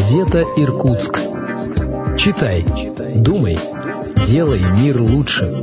Газета «Иркутск». Читай, думай, делай мир лучше.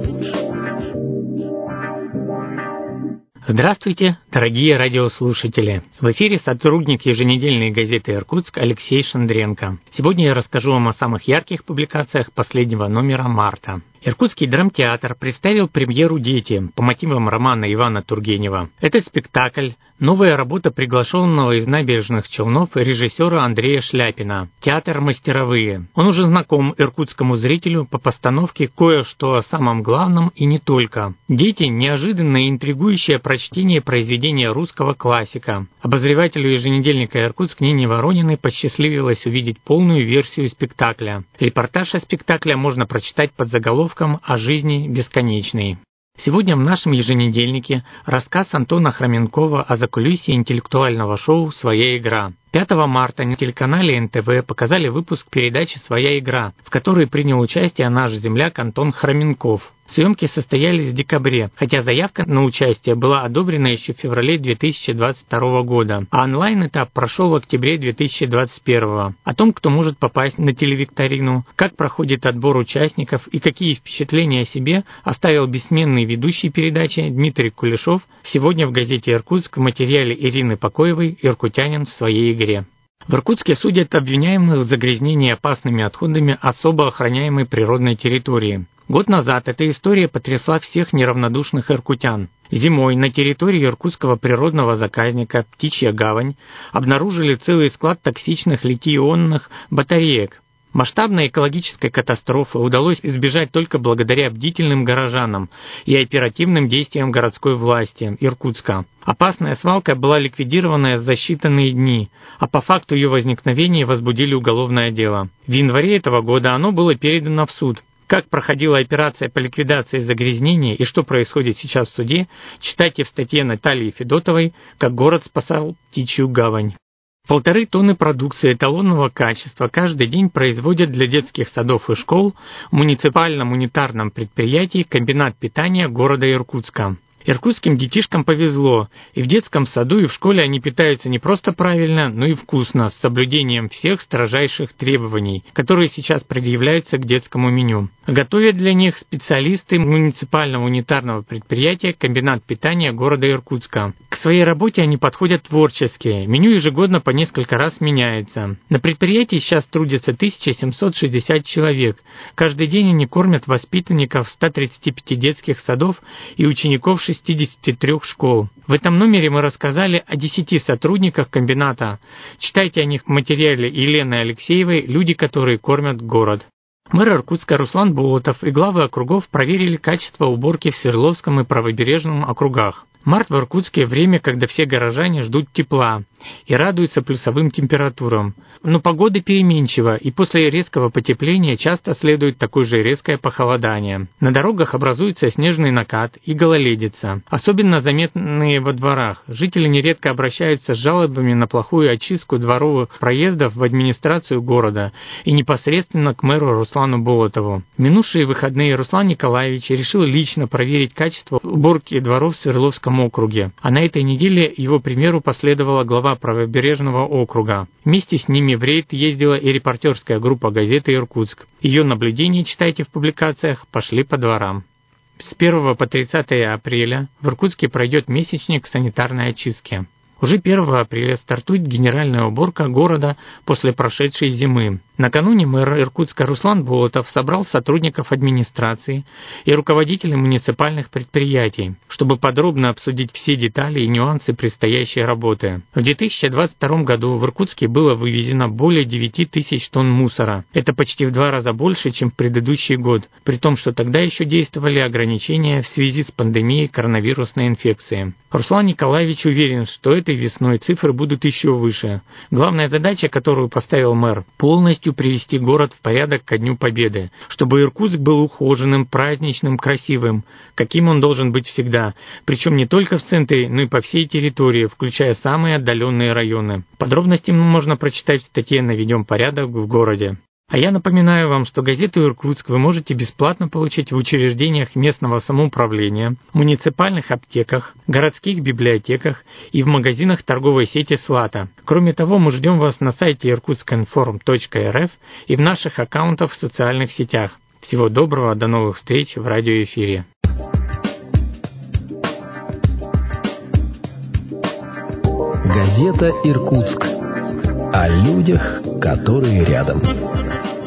Здравствуйте, дорогие радиослушатели! В эфире сотрудник еженедельной газеты «Иркутск» Алексей Шандренко. Сегодня я расскажу вам о самых ярких публикациях последнего номера марта. Иркутский драмтеатр представил премьеру «Дети» по мотивам романа Ивана Тургенева. Этот спектакль – новая работа приглашенного из Набережных Челнов режиссера Андрея Шляпина. Театр «Мастеровые». Он уже знаком иркутскому зрителю по постановке «Кое-что о самом главном и не только». «Дети» – неожиданное и интригующее прочтение произведения русского классика. Обозревателю еженедельника «Иркутск» Нине Ворониной посчастливилось увидеть полную версию спектакля. Репортаж о спектакле можно прочитать под заголовком «О жизни бесконечной». Сегодня в нашем еженедельнике рассказ Антона Хроменкова о закулисье интеллектуального шоу «Своя игра». 5 марта на телеканале НТВ показали выпуск передачи «Своя игра», в которой принял участие наш земляк Антон Хроменков. Съемки состоялись в декабре, хотя заявка на участие была одобрена еще в феврале 2022 года, а онлайн-этап прошел в октябре 2021. О том, кто может попасть на телевикторину, как проходит отбор участников и какие впечатления о себе оставил бессменный ведущий передачи Дмитрий Кулешов, сегодня в газете «Иркутск» в материале Ирины Покоевой «Иркутянин в своей игре». В Иркутске судят обвиняемых в загрязнении опасными отходами особо охраняемой природной территории. Год назад эта история потрясла всех неравнодушных иркутян. Зимой на территории иркутского природного заказника «Птичья гавань» обнаружили целый склад токсичных литий-ионных батареек. Масштабной экологической катастрофы удалось избежать только благодаря бдительным горожанам и оперативным действиям городской власти Иркутска. Опасная свалка была ликвидирована за считанные дни, а по факту ее возникновения возбудили уголовное дело. В январе этого года оно было передано в суд. Как проходила операция по ликвидации загрязнения и что происходит сейчас в суде, читайте в статье Натальи Федотовой «Как город спасал птичью гавань». 1,5 тонны продукции эталонного качества каждый день производят для детских садов и школ в муниципальном унитарном предприятии «Комбинат питания» города Иркутска. Иркутским детишкам повезло, и в детском саду, и в школе они питаются не просто правильно, но и вкусно, с соблюдением всех строжайших требований, которые сейчас предъявляются к детскому меню. Готовят для них специалисты муниципального унитарного предприятия «Комбинат питания» города Иркутска. К своей работе они подходят творчески, меню ежегодно по несколько раз меняется. На предприятии сейчас трудятся 1760 человек. Каждый день они кормят воспитанников 135 детских садов и учеников 63 школ. В этом номере мы рассказали о 10 сотрудниках комбината. Читайте о них в материале Елены Алексеевой «Люди, которые кормят город». Мэр Иркутска Руслан Болотов и главы округов проверили качество уборки в Свердловском и Правобережном округах. Март в Иркутске – время, когда все горожане ждут тепла и радуются плюсовым температурам. Но погода переменчива, и после резкого потепления часто следует такое же резкое похолодание. На дорогах образуется снежный накат и гололедица, особенно заметные во дворах. Жители нередко обращаются с жалобами на плохую очистку дворовых проездов в администрацию города и непосредственно к мэру Руслану Болотову. В минувшие выходные Руслан Николаевич решил лично проверить качество уборки дворов в Свердловском округе, а на этой неделе его примеру последовала глава Правобережного округа. Вместе с ними в рейд ездила и репортерская группа газеты «Иркутск». Ее наблюдения читайте в публикациях «Пошли по дворам». С 1 по 30 апреля в Иркутске пройдет месячник санитарной очистки. Уже 1 апреля стартует генеральная уборка города после прошедшей зимы. Накануне мэр Иркутска Руслан Болотов собрал сотрудников администрации и руководителей муниципальных предприятий, чтобы подробно обсудить все детали и нюансы предстоящей работы. В 2022 году в Иркутске было вывезено более 9 тысяч тонн мусора. Это почти в 2 раза больше, чем в предыдущий год, при том, что тогда еще действовали ограничения в связи с пандемией коронавирусной инфекции. Руслан Николаевич уверен, что этой весной цифры будут еще выше. Главная задача, которую поставил мэр – полностью привести город в порядок ко Дню Победы, чтобы Иркутск был ухоженным, праздничным, красивым, каким он должен быть всегда, причем не только в центре, но и по всей территории, включая самые отдаленные районы. Подробности можно прочитать в статье «Наведем порядок в городе». А я напоминаю вам, что газету «Иркутск» вы можете бесплатно получить в учреждениях местного самоуправления, муниципальных аптеках, городских библиотеках и в магазинах торговой сети «Слата». Кроме того, мы ждем вас на сайте irkutskинформ.рф и в наших аккаунтах в социальных сетях. Всего доброго, до новых встреч в радиоэфире. Газета «Иркутск». О людях, которые рядом.